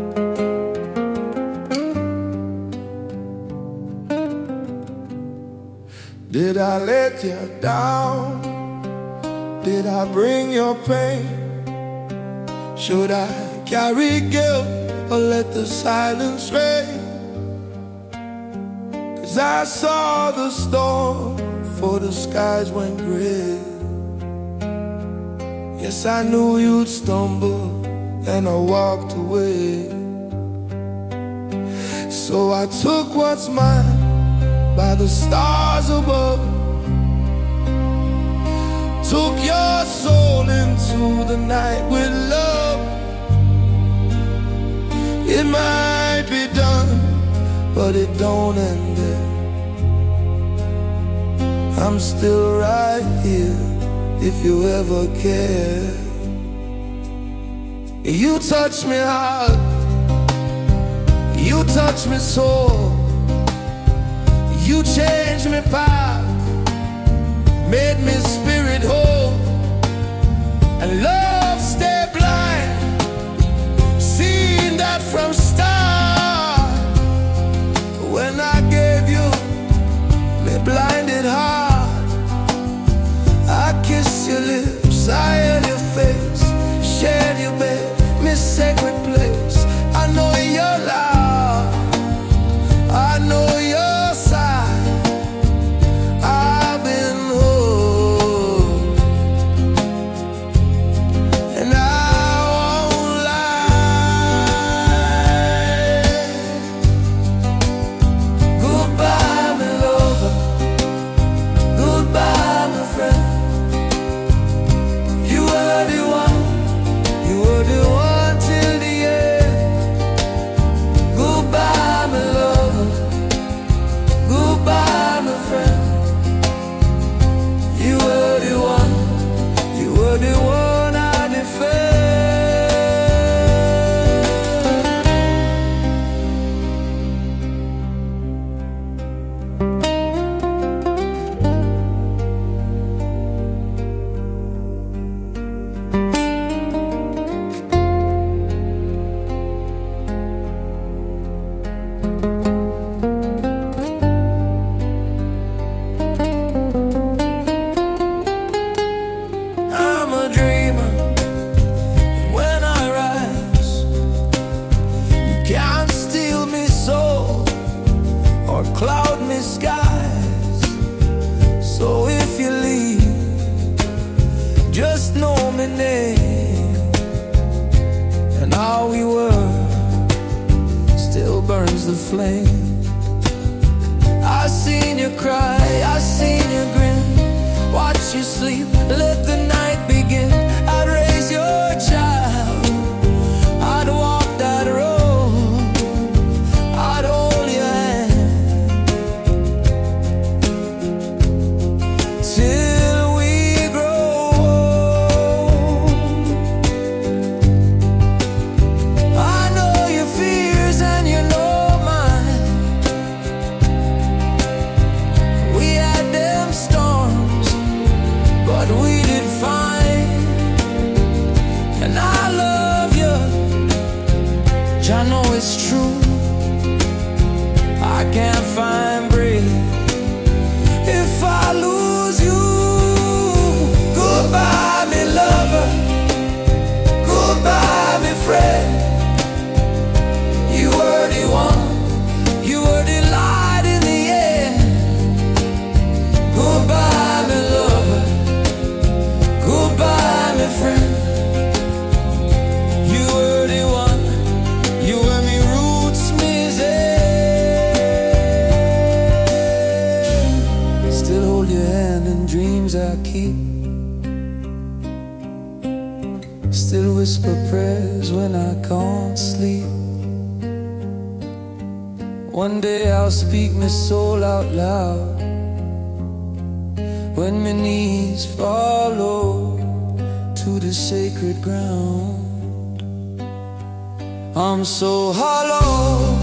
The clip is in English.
Did I let you down? Did I bring your pain? Should I carry guilt or let the silence reign? 'Cause I saw the storm before the skies went gray. Yes, I knew you'd stumble and I walked away. So I took what's mine by the stars above, took your soul into the night with love. It might be done, but it don't end there. I'm still right here if you ever care. You touch me hard, you touch me sore. You changed me path, made me spirit whole. And love stay blind, seen that from start. When I gave you me blinded heart, I kissed your lips, I held your face, shared your bed, me sacred place. I know you're loud, I know you're cloud me skies. So if you leave, just know my name. And how we were still burns the flame. I seen you cry, I seen you grin, watch you sleep, let the night begin. I'd raise your child, I'd walk that road, I'd hold your hand till we grow old. I know your fears and you know mine. We had them storms, but we did fine. And I love you, I know it's true. I can't find breath if I lose you. Goodbye, me lover, goodbye, me friend. You were the one, you were the light in the end. Goodbye, me lover, goodbye, my friend. You were the one, you were me roots, me zen. Still hold your hand in dreams I keep. Still whisper prayers when I can't sleep. One day I'll speak my soul out loud when my knees follow to the sacred ground. I'm so hollow.